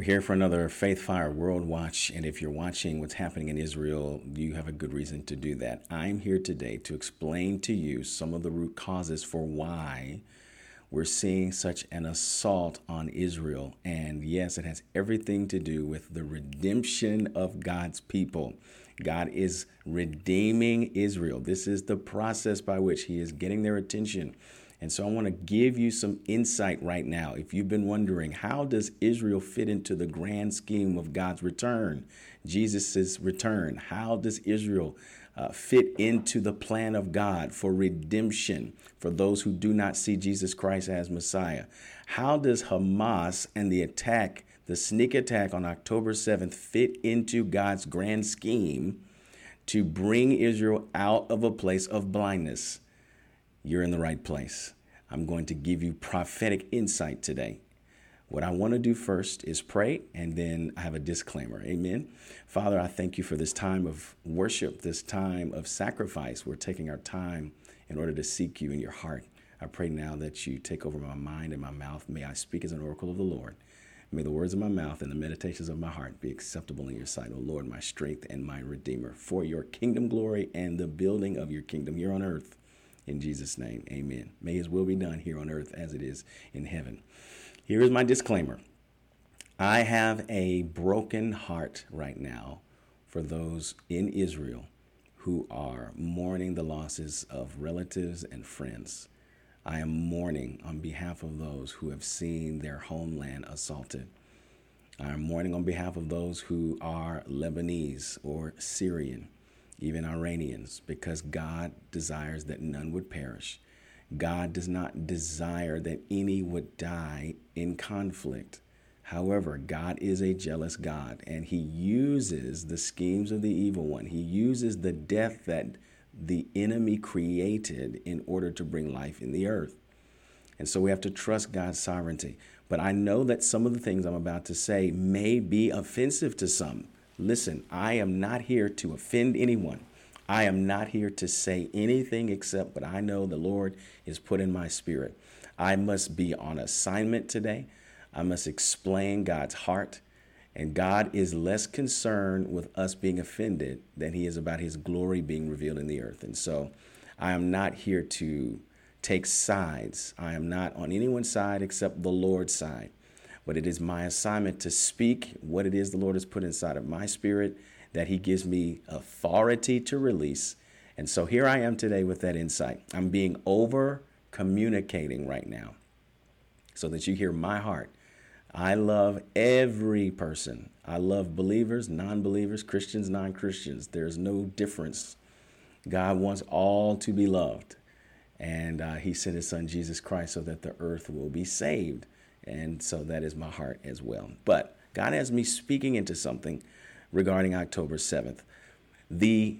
We're here for another Faith Fire World Watch, and if you're watching what's happening in Israel, you have a good reason to do that. I'm here today to explain to you some of the root causes for why we're seeing such an assault on Israel. And yes, it has everything to do with the redemption of God's people. God is redeeming Israel. This is the process by which he is getting their attention. And so I want to give you some insight right now. If you've been wondering, how does Israel fit into the grand scheme of God's return, Jesus' return? How does Israel fit into the plan of God for redemption for those who do not see Jesus Christ as Messiah? How does Hamas and the attack, the sneak attack on October 7th, fit into God's grand scheme to bring Israel out of a place of blindness? You're in the right place. I'm going to give you prophetic insight today. What I want to do first is pray, and then I have a disclaimer. Amen. Father, I thank you for this time of worship, this time of sacrifice. We're taking our time in order to seek you in your heart. I pray now that you take over my mind and my mouth. May I speak as an oracle of the Lord. May the words of my mouth and the meditations of my heart be acceptable in your sight, O Lord, my strength and my redeemer, for your kingdom glory and the building of your kingdom here on earth. In Jesus' name, amen. May his will be done here on earth as it is in heaven. Here is my disclaimer. I have a broken heart right now for those in Israel who are mourning the losses of relatives and friends. I am mourning on behalf of those who have seen their homeland assaulted. I am mourning on behalf of those who are Lebanese or Syrian, even Iranians, because God desires that none would perish. God does not desire that any would die in conflict. However, God is a jealous God, and he uses the schemes of the evil one. He uses the death that the enemy created in order to bring life in the earth. And so we have to trust God's sovereignty. But I know that some of the things I'm about to say may be offensive to some. Listen, I am not here to offend anyone. I am not here to say anything except what I know the Lord is put in my spirit. I must be on assignment today. I must explain God's heart. And God is less concerned with us being offended than he is about his glory being revealed in the earth. And so I am not here to take sides. I am not on anyone's side except the Lord's side. But it is my assignment to speak what it is the Lord has put inside of my spirit, that he gives me authority to release. And so here I am today with that insight. I'm being over communicating right now so that you hear my heart. I love every person. I love believers, non-believers, Christians, non-Christians. There's no difference. God wants all to be loved. And he sent his son, Jesus Christ, so that the earth will be saved. And so that is my heart as well. But God has me speaking into something regarding October 7th. The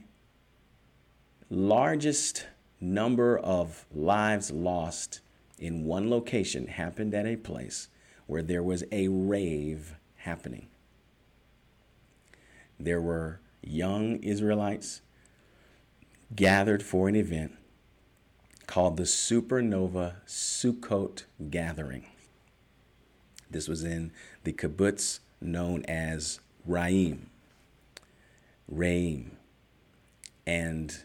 largest number of lives lost in one location happened at a place where there was a rave happening. There were young Israelites gathered for an event called the Supernova Sukkot Gathering. This was in the kibbutz known as Raim. And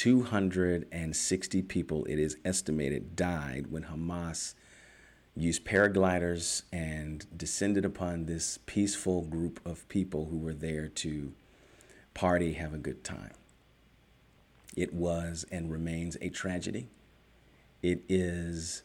260 people, it is estimated, died when Hamas used paragliders and descended upon this peaceful group of people who were there to party, have a good time. It was and remains a tragedy. It is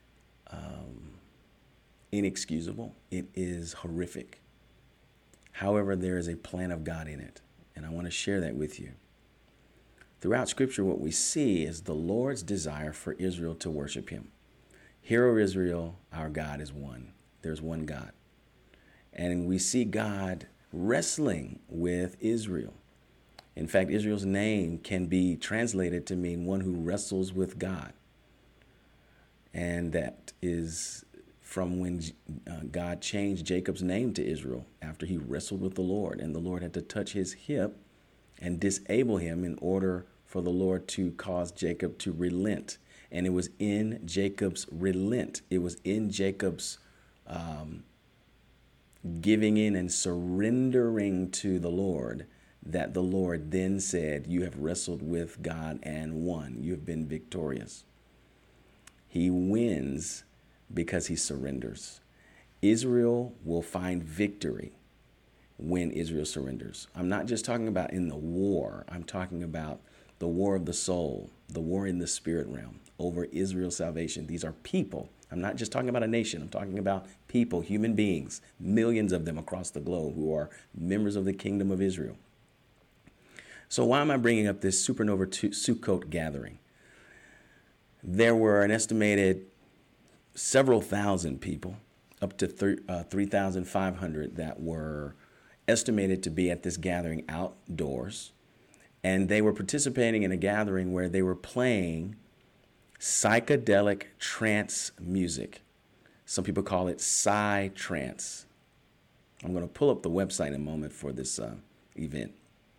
inexcusable. It is horrific. However, there is a plan of God in it, and I want to share that with you. Throughout Scripture, what we see is the Lord's desire for Israel to worship him. Hear, O Israel, our God is one. There's one God. And we see God wrestling with Israel. In fact, Israel's name can be translated to mean one who wrestles with God. And that is from when God changed Jacob's name to Israel after he wrestled with the Lord. And the Lord had to touch his hip and disable him in order for the Lord to cause Jacob to relent. And it was in Jacob's relent. It was in Jacob's giving in and surrendering to the Lord, that the Lord then said, you have wrestled with God and won. You have been victorious. He wins because he surrenders. Israel will find victory when Israel surrenders. I'm not just talking about in the war. I'm talking about the war of the soul, the war in the spirit realm over Israel's salvation. These are people. I'm not just talking about a nation. I'm talking about people, human beings, millions of them across the globe who are members of the kingdom of Israel. So why am I bringing up this Supernova Sukkot gathering? There were an estimated several thousand people, up to 3,500 that were estimated to be at this gathering outdoors. And they were participating in a gathering where they were playing psychedelic trance music. Some people call it psy-trance. I'm going to pull up the website in a moment for this event.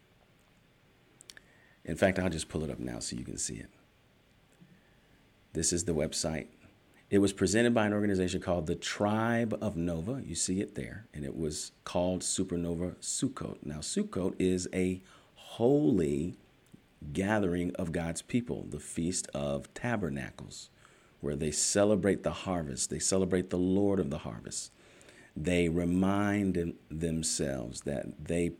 In fact, I'll just pull it up now so you can see it. This is the website. It was presented by an organization called the Tribe of Nova. You see it there. And it was called Supernova Sukkot. Now, Sukkot is a holy gathering of God's people, the Feast of Tabernacles, where they celebrate the harvest. They celebrate the Lord of the harvest. They remind themselves that they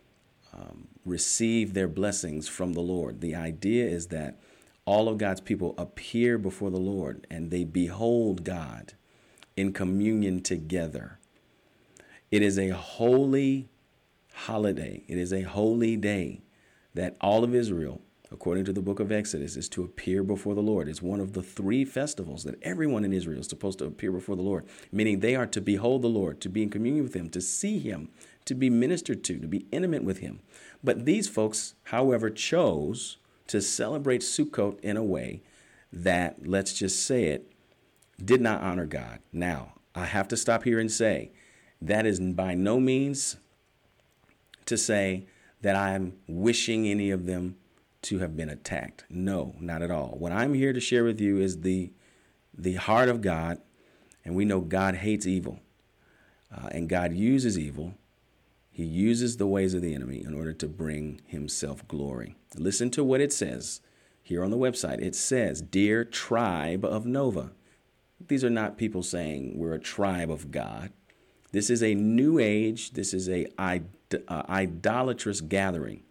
receive their blessings from the Lord. The idea is that all of God's people appear before the Lord and they behold God in communion together. It is a holy holiday. It is a holy day that all of Israel, according to the book of Exodus, is to appear before the Lord. It's one of the 3 festivals that everyone in Israel is supposed to appear before the Lord, meaning they are to behold the Lord, to be in communion with him, to see him, to be ministered to be intimate with him. But these folks, however, chose to celebrate Sukkot in a way that, let's just say it, did not honor God. Now, I have to stop here and say that is by no means to say that I'm wishing any of them to have been attacked. No, not at all. What I'm here to share with you is the heart of God, and we know God hates evil, and God uses evil. He uses the ways of the enemy in order to bring himself glory. Listen to what it says here on the website. It says, "Dear Tribe of Nova." These are not people saying we're a tribe of God. This is a new age. This is a idolatrous gathering.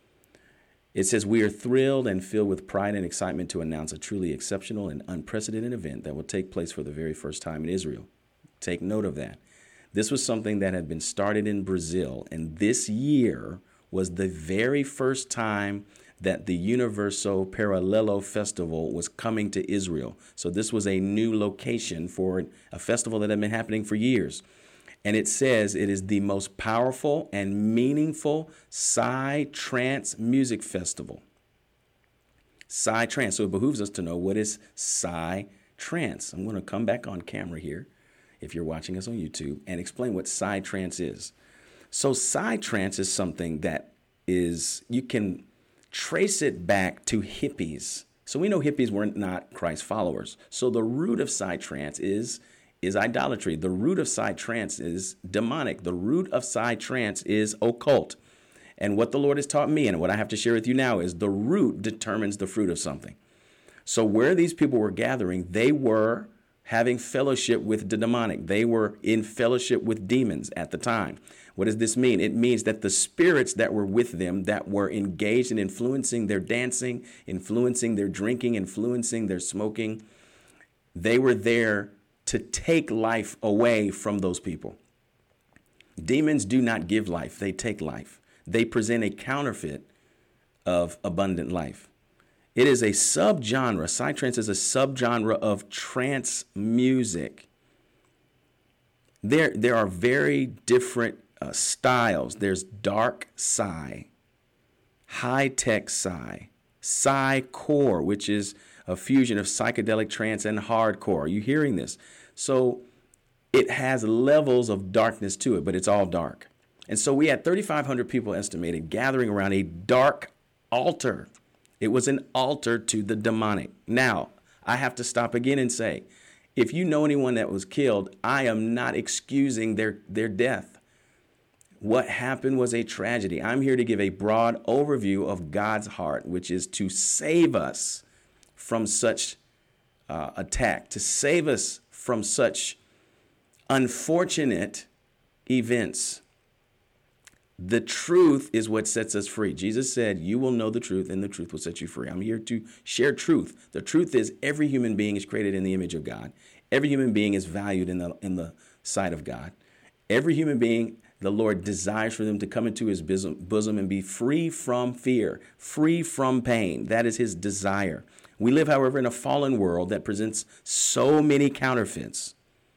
It says, "We are thrilled and filled with pride and excitement to announce a truly exceptional and unprecedented event that will take place for the very first time in Israel." Take note of that. This was something that had been started in Brazil, and this year was the very first time that the Universo Paralelo Festival was coming to Israel. So this was a new location for a festival that had been happening for years. And it says it is the most powerful and meaningful psy-trance music festival. Psy-trance. So it behooves us to know what is psy-trance. I'm going to come back on camera here, if you're watching us on YouTube, and explain what psy-trance is. So psy-trance is something that is, you can trace it back to hippies. So we know hippies were not Christ followers. So the root of psy-trance is idolatry. The root of psy-trance is demonic. The root of psy-trance is occult. And what the Lord has taught me and what I have to share with you now is the root determines the fruit of something. So where these people were gathering, they were having fellowship with the demonic. They were in fellowship with demons at the time. What does this mean? It means that the spirits that were with them, that were engaged in influencing their dancing, influencing their drinking, influencing their smoking, they were there to take life away from those people. Demons do not give life. They take life. They present a counterfeit of abundant life. It is a subgenre. Psytrance is a subgenre of trance music. There are very different styles. There's dark psy, high-tech psy, psy-core, which is a fusion of psychedelic trance and hardcore. Are you hearing this? So it has levels of darkness to it, but it's all dark. And so we had 3,500 people estimated gathering around a dark altar. It was an altar to the demonic. Now, I have to stop again and say, If you know anyone that was killed, I am not excusing their death. What happened was a tragedy. I'm here to give a broad overview of God's heart, which is to save us from such attack, to save us from such unfortunate events. The truth is what sets us free. Jesus said, you will know the truth and the truth will set you free. I'm here to share truth. The truth is every human being is created in the image of God. Every human being is valued in the sight of God. Every human being, the Lord desires for them to come into his bosom and be free from fear, free from pain. That is his desire. We live, however, in a fallen world that presents so many counterfeits.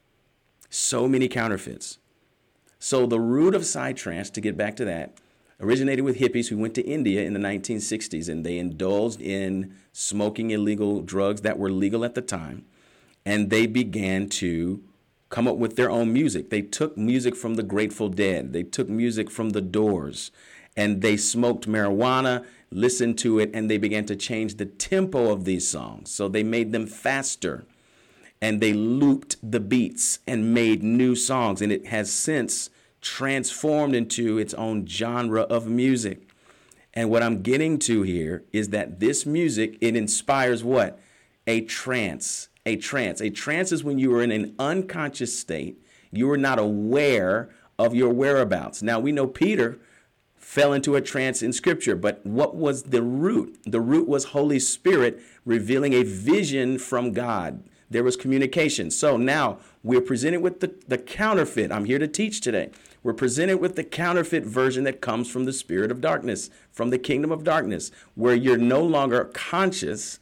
So many counterfeits. So the root of psytrance, to get back to that, originated with hippies who went to India in the 1960s, and they indulged in smoking illegal drugs that were legal at the time. And they began to come up with their own music. They took music from the Grateful Dead. They took music from the Doors, and they smoked marijuana, listened to it, and they began to change the tempo of these songs. So they made them faster, and they looped the beats and made new songs. And it has since transformed into its own genre of music. And what I'm getting to here is that this music, it inspires what? A trance. A trance. A trance is when you are in an unconscious state. You are not aware of your whereabouts. Now, we know Peter fell into a trance in Scripture, but what was the root? The root was Holy Spirit revealing a vision from God. There was communication. So now we're presented with the counterfeit. I'm here to teach today. We're presented with the counterfeit version that comes from the spirit of darkness, from the kingdom of darkness, where you're no longer conscious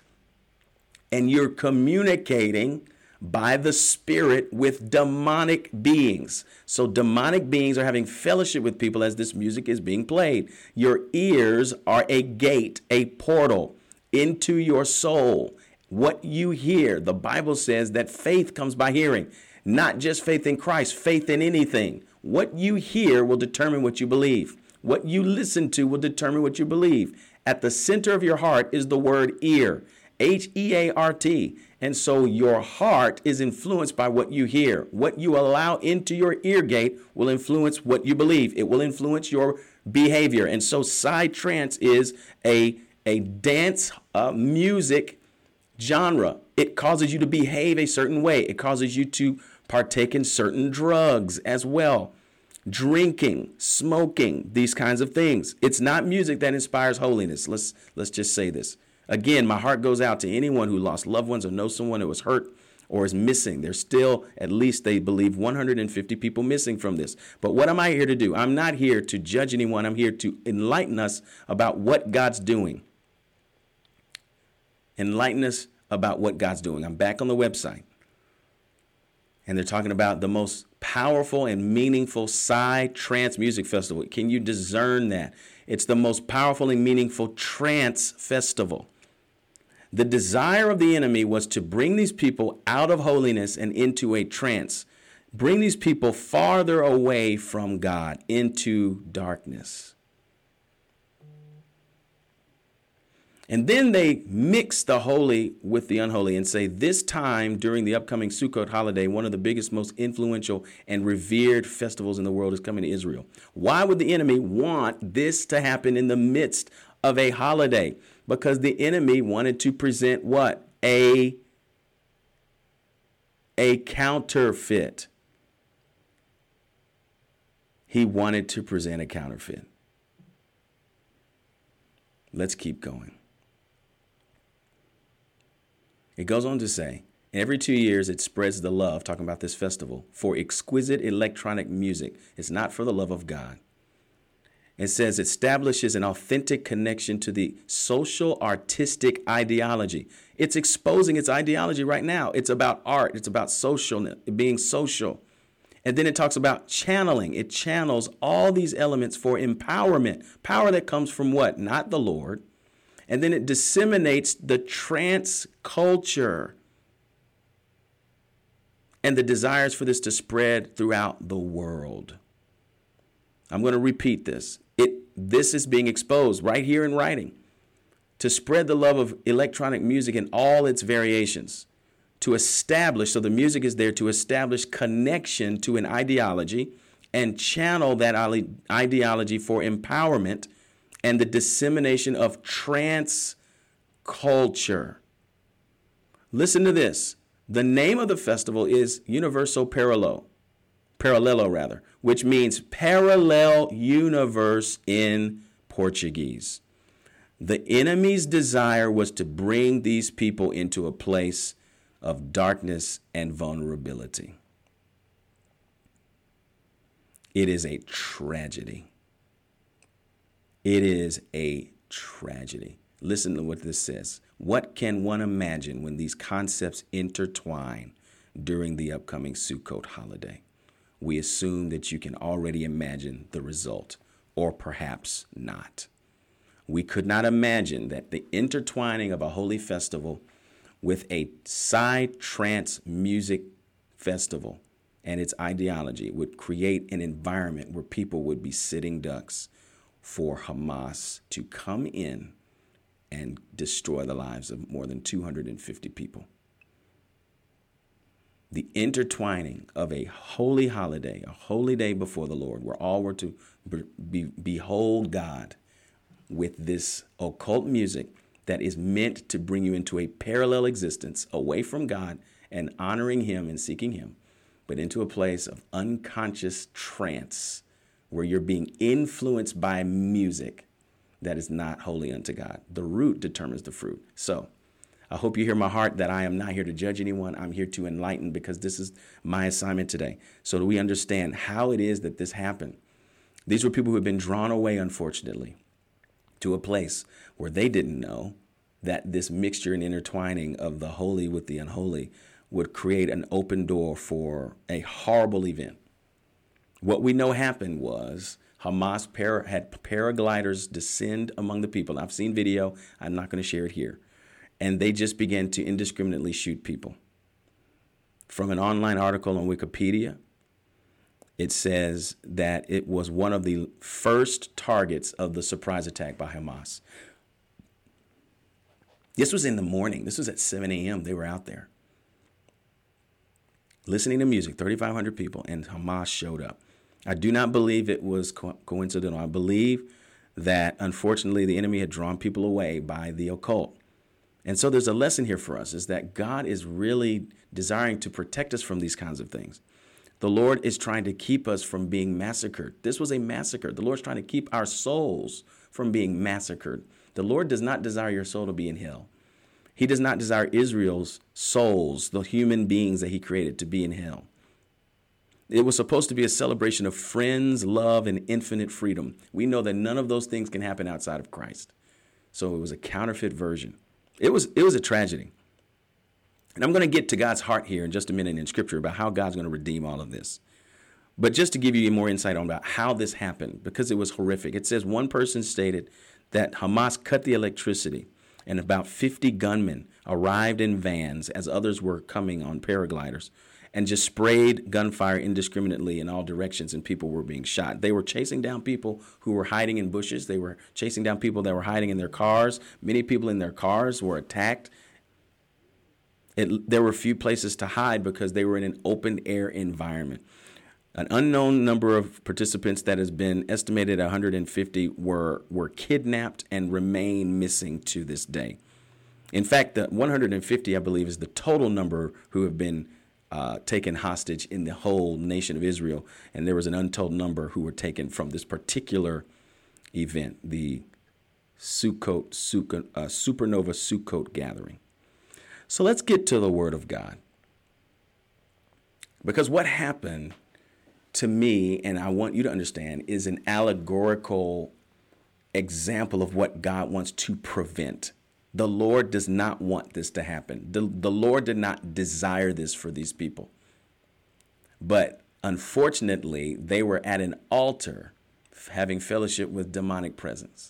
and you're communicating by the Spirit with demonic beings. So demonic beings are having fellowship with people as this music is being played. Your ears are a gate, a portal into your soul. What you hear, the Bible says that faith comes by hearing, not just faith in Christ, faith in anything. What you hear will determine what you believe. What you listen to will determine what you believe. At the center of your heart is the word ear, H-E-A-R-T. And so your heart is influenced by what you hear. What you allow into your ear gate will influence what you believe. It will influence your behavior. And so psytrance is a dance music genre. It causes you to behave a certain way. It causes you to partake in certain drugs as well. Drinking, smoking, these kinds of things. It's not music that inspires holiness. Let's just say this. Again, my heart goes out to anyone who lost loved ones or knows someone who was hurt or is missing. There's still, at least they believe, 150 people missing from this. But what am I here to do? I'm not here to judge anyone. I'm here to enlighten us about what God's doing. Enlighten us about what God's doing. I'm back on the website. And they're talking about the most powerful and meaningful psytrance music festival. Can you discern that? It's the most powerful and meaningful trance festival. The desire of the enemy was to bring these people out of holiness and into a trance. Bring these people farther away from God into darkness. And then they mix the holy with the unholy and say this time during the upcoming Sukkot holiday, one of the biggest, most influential and revered festivals in the world is coming to Israel. Why would the enemy want this to happen in the midst of a holiday? Because the enemy wanted to present what? A counterfeit. He wanted to present a counterfeit. Let's keep going. It goes on to say, every 2 years it spreads the love, talking about this festival, for exquisite electronic music. It's not for the love of God. It says establishes an authentic connection to the social artistic ideology. It's exposing its ideology right now. It's about art. It's about social, being social. And then it talks about channeling. It channels all these elements for empowerment. Power that comes from what? Not the Lord. And then it disseminates the trance culture and the desires for this to spread throughout the world. I'm going to repeat this. This is being exposed right here in writing to spread the love of electronic music in all its variations, to establish, so the music is there to establish connection to an ideology and channel that ideology for empowerment and the dissemination of trance culture. Listen to this. The name of the festival is Universo Paralelo, which means parallel universe in Portuguese. The enemy's desire was to bring these people into a place of darkness and vulnerability. It is a tragedy. It is a tragedy. Listen to what this says. What can one imagine when these concepts intertwine during the upcoming Sukkot holiday? We assume that you can already imagine the result, or perhaps not. We could not imagine that the intertwining of a holy festival with a psytrance music festival and its ideology would create an environment where people would be sitting ducks for Hamas to come in and destroy the lives of more than 250 people. The intertwining of a holy holiday, a holy day before the Lord, where all were to behold God, with this occult music that is meant to bring you into a parallel existence away from God and honoring him and seeking him, but into a place of unconscious trance where you're being influenced by music that is not holy unto God. The root determines the fruit. So I hope you hear my heart that I am not here to judge anyone. I'm here to enlighten, because this is my assignment today. So that we understand how it is that this happened. These were people who had been drawn away, unfortunately, to a place where they didn't know that this mixture and intertwining of the holy with the unholy would create an open door for a horrible event. What we know happened was Hamas had paragliders descend among the people. I've seen video. I'm not going to share it here. And they just began to indiscriminately shoot people. From an online article on Wikipedia, it says that it was one of the first targets of the surprise attack by Hamas. This was in the morning. This was at 7 a.m. They were out there listening to music, 3,500 people, and Hamas showed up. I do not believe it was coincidental. I believe that, unfortunately, the enemy had drawn people away by the occult. And so there's a lesson here for us, is that God is really desiring to protect us from these kinds of things. The Lord is trying to keep us from being massacred. This was a massacre. The Lord's trying to keep our souls from being massacred. The Lord does not desire your soul to be in hell. He does not desire Israel's souls, the human beings that he created, to be in hell. It was supposed to be a celebration of friends, love, and infinite freedom. We know that none of those things can happen outside of Christ. So it was a counterfeit version. It was a tragedy. And I'm going to get to God's heart here in just a minute in Scripture about how God's going to redeem all of this. But just to give you more insight on about how this happened, because it was horrific. It says one person stated that Hamas cut the electricity and about 50 gunmen arrived in vans as others were coming on paragliders and just sprayed gunfire indiscriminately in all directions, and people were being shot. They were chasing down people who were hiding in bushes. They were chasing down people that were hiding in their cars. Many people in their cars were attacked. There were few places to hide because they were in an open air environment. An unknown number of participants that has been estimated at 150 were kidnapped and remain missing to this day. In fact, the 150, I believe, is the total number who have been taken hostage in the whole nation of Israel. And there was an untold number who were taken from this particular event, the Supernova Sukkot gathering. So let's get to the Word of God. Because what happened to me, and I want you to understand, is an allegorical example of what God wants to prevent. The Lord does not want this to happen. The Lord did not desire this for these people. But unfortunately, they were at an altar having fellowship with demonic presence.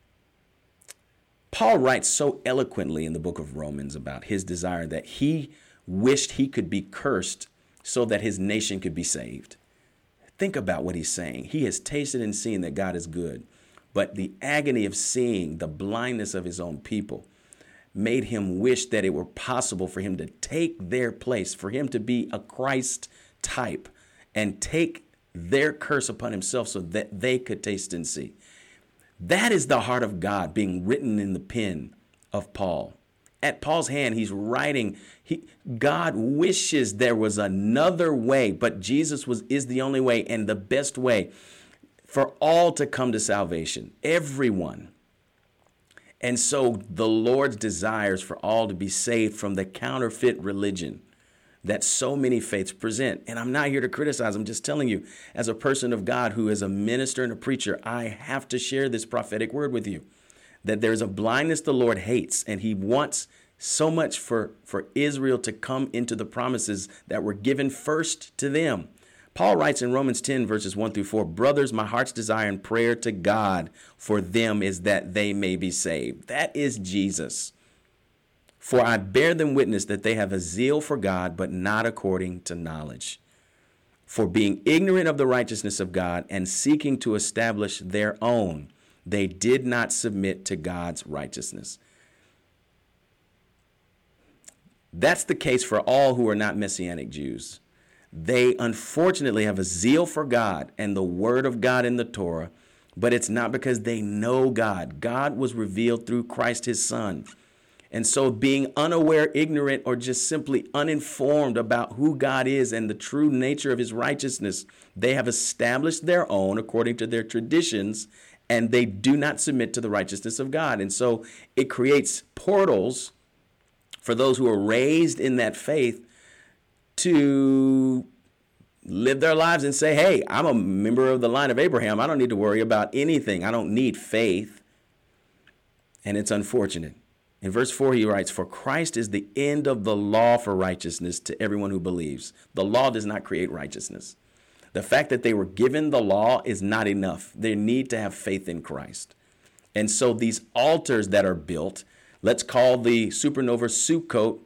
Paul writes so eloquently in the book of Romans about his desire that he wished he could be cursed so that his nation could be saved. Think about what he's saying. He has tasted and seen that God is good, but the agony of seeing the blindness of his own people made him wish that it were possible for him to take their place, for him to be a Christ type and take their curse upon himself so that they could taste and see. That is the heart of God being written in the pen of Paul. At Paul's hand, he's writing, God wishes there was another way, but Jesus is the only way and the best way for all to come to salvation, everyone. And so the Lord's desires for all to be saved from the counterfeit religion that so many faiths present. And I'm not here to criticize. I'm just telling you, as a person of God who is a minister and a preacher, I have to share this prophetic word with you, that there's a blindness the Lord hates, and he wants so much for Israel to come into the promises that were given first to them. Paul writes in Romans 10, verses 1 through 4, brothers, my heart's desire and prayer to God for them is that they may be saved. That is Jesus. For I bear them witness that they have a zeal for God, but not according to knowledge. For being ignorant of the righteousness of God and seeking to establish their own, they did not submit to God's righteousness. That's the case for all who are not Messianic Jews. They unfortunately have a zeal for God and the word of God in the Torah, but it's not because they know God. God was revealed through Christ, his son. And so being unaware, ignorant, or just simply uninformed about who God is and the true nature of his righteousness, they have established their own according to their traditions, and they do not submit to the righteousness of God. And so it creates portals for those who are raised in that faith to live their lives and say, hey, I'm a member of the line of Abraham. I don't need to worry about anything. I don't need faith. And it's unfortunate. In verse 4, he writes, for Christ is the end of the law for righteousness to everyone who believes. The law does not create righteousness. The fact that they were given the law is not enough. They need to have faith in Christ. And so these altars that are built, let's call the Supernova Sukkot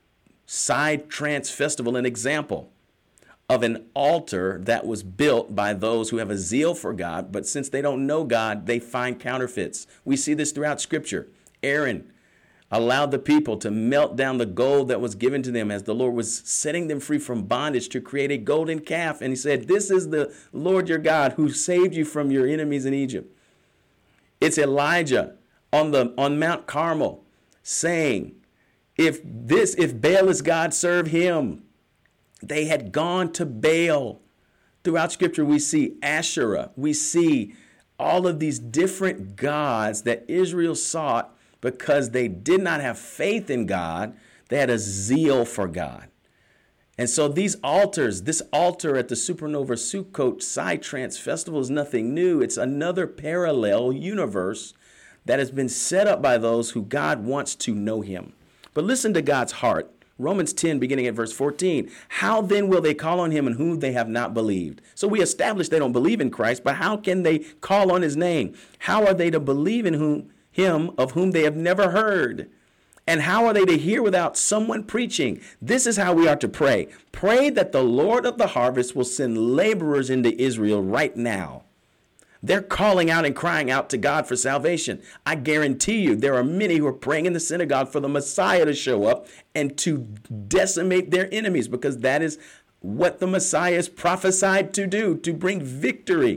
Side Trance Festival an example of an altar that was built by those who have a zeal for God, but since they don't know God, they find counterfeits. We see this throughout Scripture. Aaron allowed the people to melt down the gold that was given to them as the Lord was setting them free from bondage to create a golden calf. And he said, this is the Lord your God who saved you from your enemies in Egypt. It's Elijah on Mount Carmel saying, if Baal is God, serve him. They had gone to Baal. Throughout Scripture, we see Asherah. We see all of these different gods that Israel sought because they did not have faith in God. They had a zeal for God. And so these altars, this altar at the Supernova Sukkot Side Trance Festival is nothing new. It's another parallel universe that has been set up by those who God wants to know him. But listen to God's heart. Romans 10, beginning at verse 14. How then will they call on him in whom they have not believed? So we established they don't believe in Christ, but how can they call on his name? How are they to believe in him of whom they have never heard? And how are they to hear without someone preaching? This is how we are to pray. Pray that the Lord of the harvest will send laborers into Israel right now. They're calling out and crying out to God for salvation. I guarantee you there are many who are praying in the synagogue for the Messiah to show up and to decimate their enemies, because that is what the Messiah is prophesied to do, to bring victory.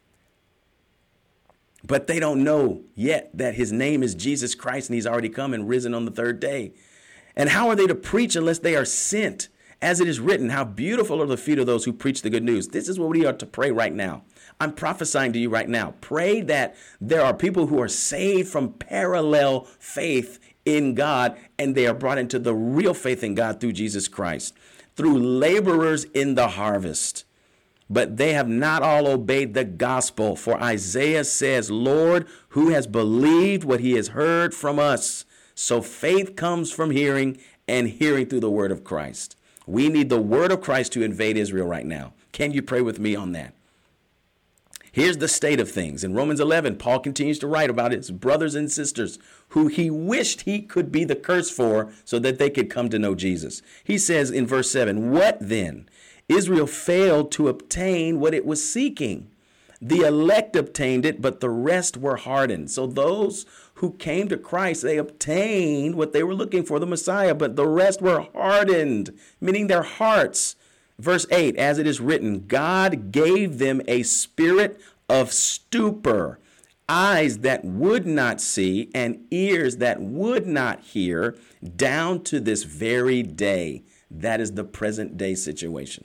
But they don't know yet that his name is Jesus Christ and he's already come and risen on the third day. And how are they to preach unless they are sent? As it is written, how beautiful are the feet of those who preach the good news. This is what we are to pray right now. I'm prophesying to you right now. Pray that there are people who are saved from parallel faith in God, and they are brought into the real faith in God through Jesus Christ, through laborers in the harvest. But they have not all obeyed the gospel. For Isaiah says, Lord, who has believed what he has heard from us? So faith comes from hearing, and hearing through the word of Christ. We need the word of Christ to invade Israel right now. Can you pray with me on that? Here's the state of things. In Romans 11, Paul continues to write about his brothers and sisters who he wished he could be the curse for so that they could come to know Jesus. He says in verse 7, what then? Israel failed to obtain what it was seeking. The elect obtained it, but the rest were hardened. So those who came to Christ, they obtained what they were looking for, the Messiah, but the rest were hardened, meaning their hearts. Verse 8, as it is written, God gave them a spirit of stupor, eyes that would not see and ears that would not hear, down to this very day. That is the present day situation.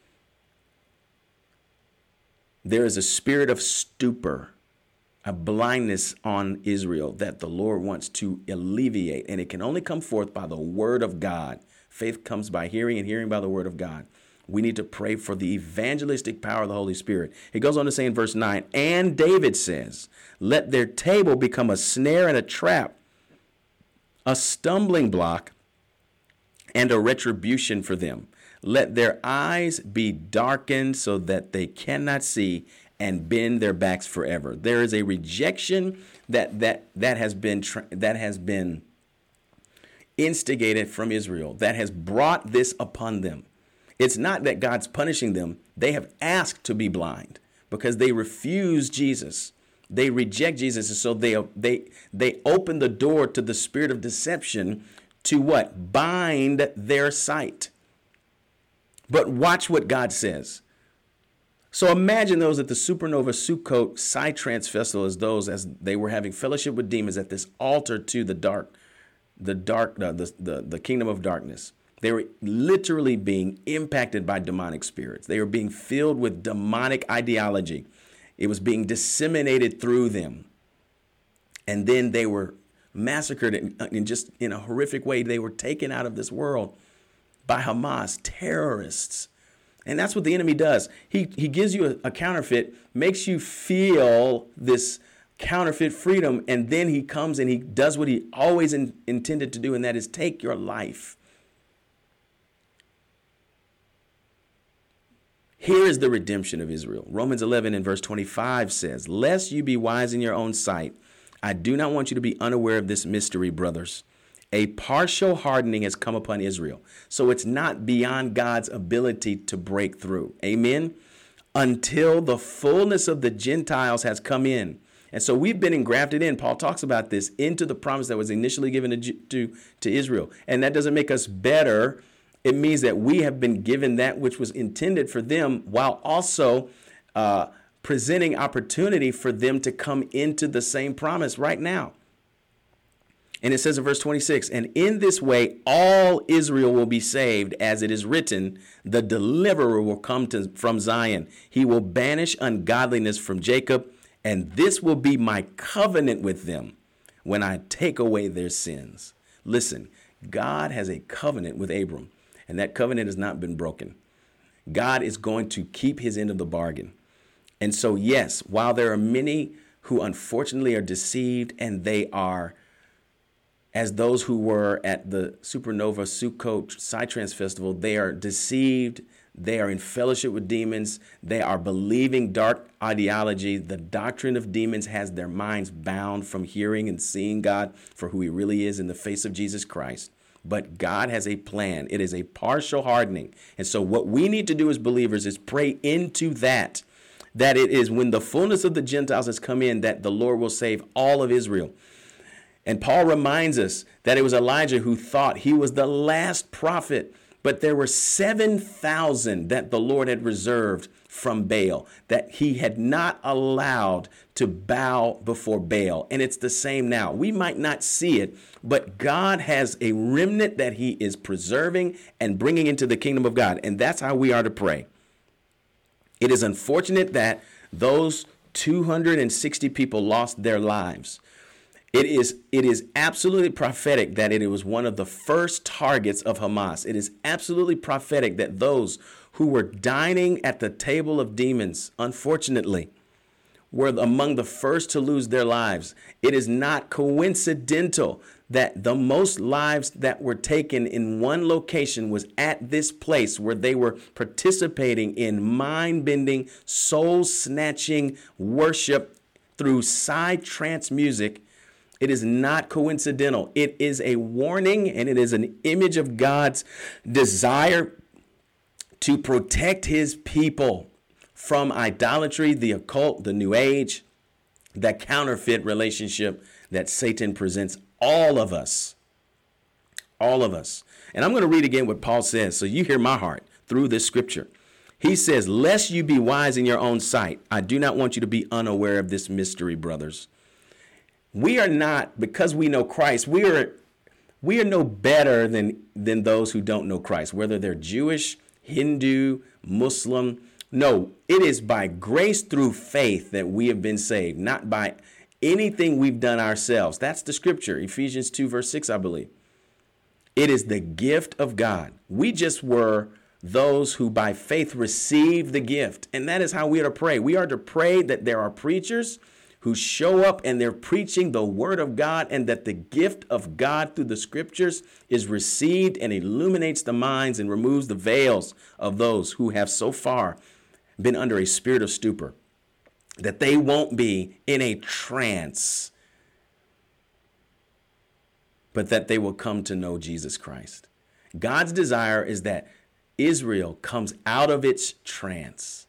There is a spirit of stupor, a blindness on Israel that the Lord wants to alleviate. And it can only come forth by the word of God. Faith comes by hearing, and hearing by the word of God. We need to pray for the evangelistic power of the Holy Spirit. It goes on to say in verse 9, and David says, let their table become a snare and a trap, a stumbling block and a retribution for them. Let their eyes be darkened so that they cannot see, and bend their backs forever. There is a rejection that has been instigated from Israel, that has brought this upon them. It's not that God's punishing them. They have asked to be blind because they refuse Jesus. They reject Jesus. And so they open the door to the spirit of deception to what? Bind their sight. But watch what God says. So imagine those at the Supernova Sukkot Psytrance Festival as they were having fellowship with demons at this altar to the kingdom of darkness. They were literally being impacted by demonic spirits. They were being filled with demonic ideology. It was being disseminated through them. And then they were massacred in a horrific way. They were taken out of this world by Hamas, terrorists. And that's what the enemy does. He gives you a counterfeit, makes you feel this counterfeit freedom, and then he comes and he does what he always intended to do, and that is take your life. Here is the redemption of Israel. Romans 11 and verse 25 says, lest you be wise in your own sight, I do not want you to be unaware of this mystery, brothers. A partial hardening has come upon Israel. So it's not beyond God's ability to break through. Amen. Until the fullness of the Gentiles has come in. And so we've been engrafted in. Paul talks about this, into the promise that was initially given to Israel. And that doesn't make us better. It means that we have been given that which was intended for them, while also presenting opportunity for them to come into the same promise right now. And it says in verse 26, and in this way, all Israel will be saved, as it is written, the deliverer will come from Zion. He will banish ungodliness from Jacob, and this will be my covenant with them when I take away their sins. Listen, God has a covenant with Abram, and that covenant has not been broken. God is going to keep his end of the bargain. And so, yes, while there are many who unfortunately are deceived, and they are, as those who were at the Supernova Sukkot Psytrance Festival, they are deceived. They are in fellowship with demons. They are believing dark ideology. The doctrine of demons has their minds bound from hearing and seeing God for who he really is in the face of Jesus Christ. But God has a plan. It is a partial hardening. And so what we need to do as believers is pray into that it is when the fullness of the Gentiles has come in, that the Lord will save all of Israel. And Paul reminds us that it was Elijah who thought he was the last prophet, but there were 7,000 that the Lord had reserved from Baal, that he had not allowed to bow before Baal. And it's the same now. We might not see it, but God has a remnant that he is preserving and bringing into the kingdom of God. And that's how we are to pray. It is unfortunate that those 260 people lost their lives. It is absolutely prophetic that it was one of the first targets of Hamas. It is absolutely prophetic that those who were dining at the table of demons, unfortunately, were among the first to lose their lives. It is not coincidental that the most lives that were taken in one location was at this place where they were participating in mind-bending, soul-snatching worship through psytrance music. It is not coincidental. It is a warning, and it is an image of God's desire to protect his people from idolatry, the occult, the new age, that counterfeit relationship that Satan presents all of us. All of us. And I'm going to read again what Paul says so you hear my heart through this scripture. He says, lest you be wise in your own sight, I do not want you to be unaware of this mystery, brothers. We are not, because we know Christ, we are no better than those who don't know Christ, whether they're Jewish, Hindu, Muslim. No, it is by grace through faith that we have been saved, not by anything we've done ourselves. That's the scripture, Ephesians 2, verse 6, I believe. It is the gift of God. We just were those who by faith received the gift. And that is how we are to pray. We are to pray that there are preachers who show up and they're preaching the word of God, and that the gift of God through the scriptures is received and illuminates the minds and removes the veils of those who have so far been under a spirit of stupor, that they won't be in a trance, but that they will come to know Jesus Christ. God's desire is that Israel comes out of its trance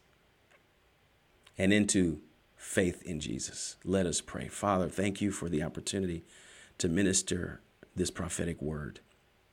and into faith in Jesus. Let us pray. Father, thank you for the opportunity to minister this prophetic word.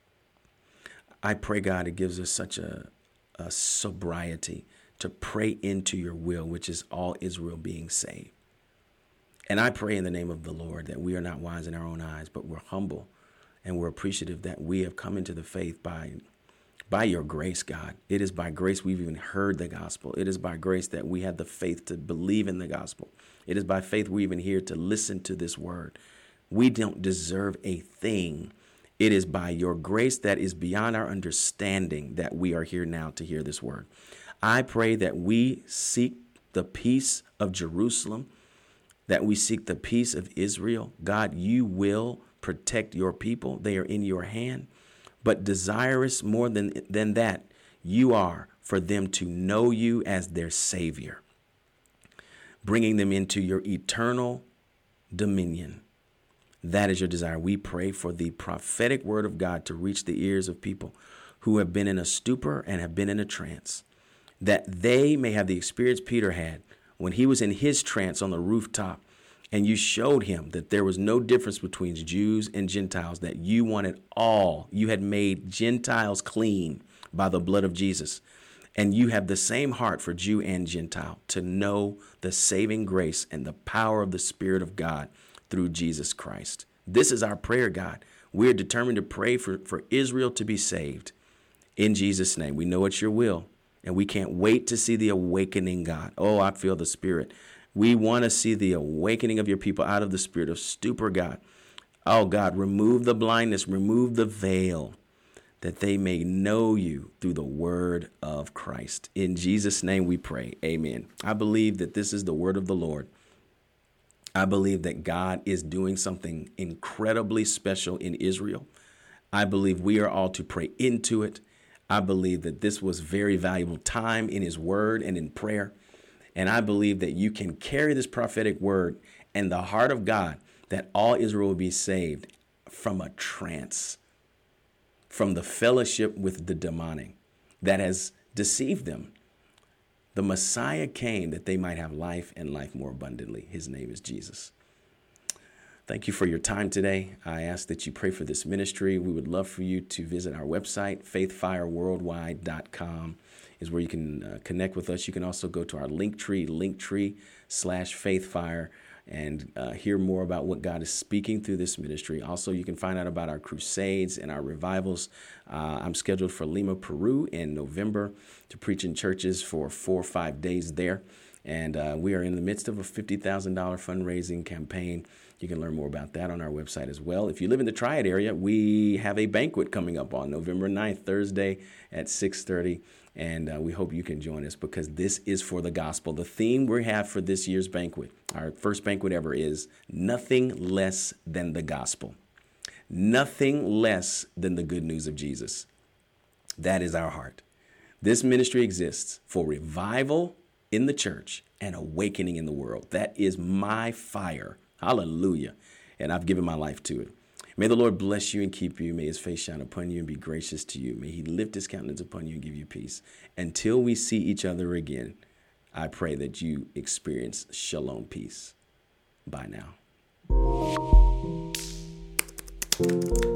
I pray, God, it gives us such a sobriety to pray into your will, which is all Israel being saved. And I pray in the name of the Lord that we are not wise in our own eyes, but we're humble and we're appreciative that we have come into the faith by your grace, God. It is by grace we've even heard the gospel. It is by grace that we have the faith to believe in the gospel. It is by faith we're even here to listen to this word. We don't deserve a thing. It is by your grace that is beyond our understanding that we are here now to hear this word. I pray that we seek the peace of Jerusalem, that we seek the peace of Israel. God, you will protect your people. They are in your hand. But desirous more than that, you are for them to know you as their Savior, bringing them into your eternal dominion. That is your desire. We pray for the prophetic word of God to reach the ears of people who have been in a stupor and have been in a trance, that they may have the experience Peter had when he was in his trance on the rooftop, and you showed him that there was no difference between Jews and Gentiles, that you wanted all. You had made Gentiles clean by the blood of Jesus. And you have the same heart for Jew and Gentile, to know the saving grace and the power of the Spirit of God through Jesus Christ. This is our prayer, God. We're determined to pray for Israel to be saved. In Jesus' name, we know it's your will, and we can't wait to see the awakening, God. Oh, I feel the Spirit. We want to see the awakening of your people out of the spirit of stupor, God. Oh, God, remove the blindness, remove the veil, that they may know you through the word of Christ. In Jesus' name we pray. Amen. I believe that this is the word of the Lord. I believe that God is doing something incredibly special in Israel. I believe we are all to pray into it. I believe that this was very valuable time in his word and in prayer. And I believe that you can carry this prophetic word and the heart of God, that all Israel will be saved from a trance, from the fellowship with the demonic that has deceived them. The Messiah came that they might have life and life more abundantly. His name is Jesus. Thank you for your time today. I ask that you pray for this ministry. We would love for you to visit our website, faithfireworldwide.com. is where you can connect with us. You can also go to our linktree/faithfire, and hear more about what God is speaking through this ministry. Also, you can find out about our crusades and our revivals. I'm scheduled for Lima, Peru in November to preach in churches for 4 or 5 days there. And we are in the midst of a $50,000 fundraising campaign. You can learn more about that on our website as well. If you live in the Triad area, we have a banquet coming up on November 9th, Thursday at 6:30. And we hope you can join us, because this is for the gospel. The theme we have for this year's banquet, our first banquet ever, is nothing less than the gospel. Nothing less than the good news of Jesus. That is our heart. This ministry exists for revival in the church and awakening in the world. That is my fire. Hallelujah. And I've given my life to it. May the Lord bless you and keep you. May his face shine upon you and be gracious to you. May he lift his countenance upon you and give you peace. Until we see each other again, I pray that you experience shalom peace. Bye now.